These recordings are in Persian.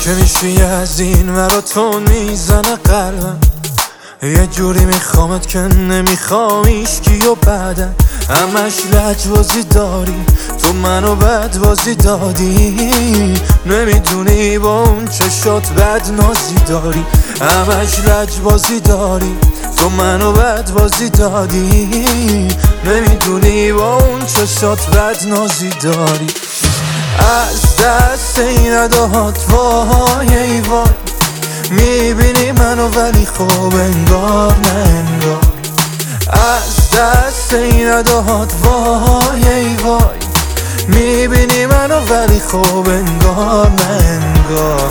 که میشی از این مراتون میزنه قلبم، یه جوری میخوامت که نمیخوام ایشکی و بعدن همش لجبازی داری، تو منو بدبازی دادی، نمیدونی با اون چشات بد نازی داری، همش لجبازی داری، تو منو بدبازی دادی، نمیدونی با اون چشات بد نازی داری. از دست این اداهات وای ای وای، میبینی منو ولی خوب انگار نه انگار. از دست این اداهات وای ای وای، میبینی منو ولی خوب انگار نه انگار.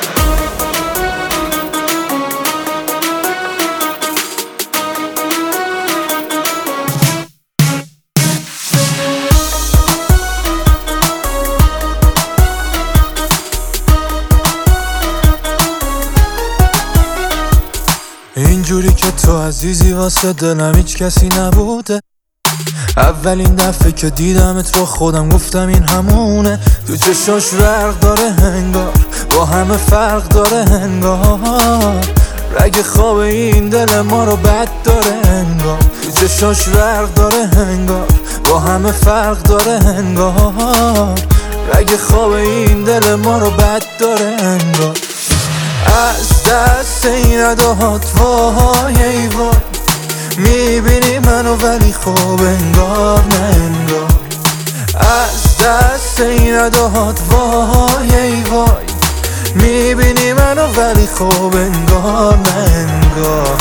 اینجوری که تو عزیزی واسه دلم هیچ کسی نبوده، اولین دفعه که دیدمت با خودم گفتم این همونه، تو چشاش رق داره انگار، با همه فرق داره انگار، رگ خواب این دل ما رو بد داره انگار، تو چشاش رق داره انگار، با همه فرق داره انگار، رگ خواب این دل ما رو بد داره انگار. از دست این اداهات وای ای وای، میبینی منو ولی خوب انگار نه انگار. از دست این اداهات وای ای وای، میبینی منو ولی خوب انگار نه انگار.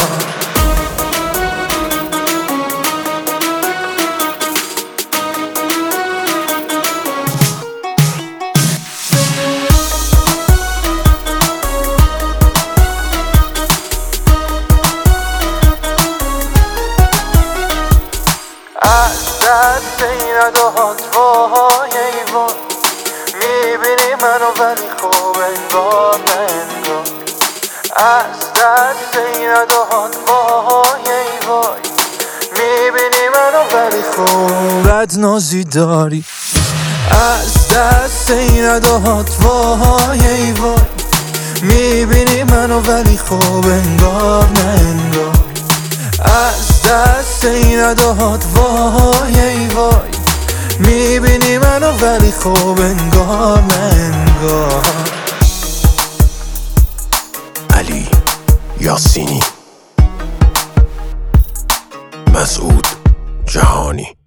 از دست این اداهات وای ای وای، میبینی منو ولی خوب انگار نه انگار. از دست این اداهات وای ای وای، میبینی منو ولی خوب بد نازی داری. از دست این اداهات وای ای وای، میبینی منو ولی خوب انگار نه انگار. از دست این اداهات وای ای وای، میبینی منو ولی خوب انگار نه انگار. علی یاسینی، مسعود جهانی.